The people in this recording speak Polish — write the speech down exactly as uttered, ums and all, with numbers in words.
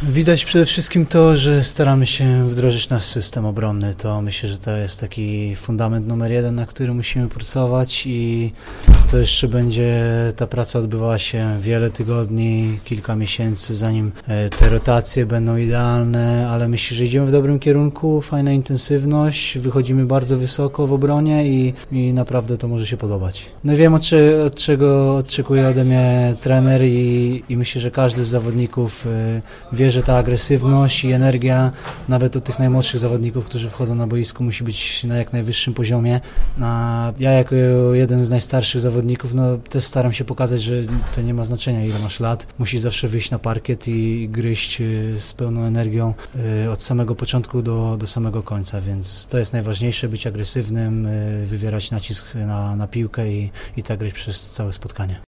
Widać przede wszystkim to, że staramy się wdrożyć nasz system obronny. To myślę, że to jest taki fundament numer jeden, na który musimy pracować i to jeszcze będzie, ta praca odbywała się wiele tygodni, kilka miesięcy, zanim te rotacje będą idealne, ale myślę, że idziemy w dobrym kierunku, fajna intensywność, wychodzimy bardzo wysoko w obronie i, i naprawdę to może się podobać. No wiem, od, cze, od czego oczekuje ode mnie trener i, i myślę, że każdy z zawodników wie, że ta agresywność i energia, nawet od tych najmłodszych zawodników, którzy wchodzą na boisku, musi być na jak najwyższym poziomie. A ja jako jeden z najstarszych zawodników, no też staram się pokazać, że to nie ma znaczenia, ile masz lat. Musisz zawsze wyjść na parkiet i gryźć z pełną energią od samego początku do, do samego końca, więc to jest najważniejsze, być agresywnym, wywierać nacisk na, na piłkę i, i tak grać przez całe spotkanie.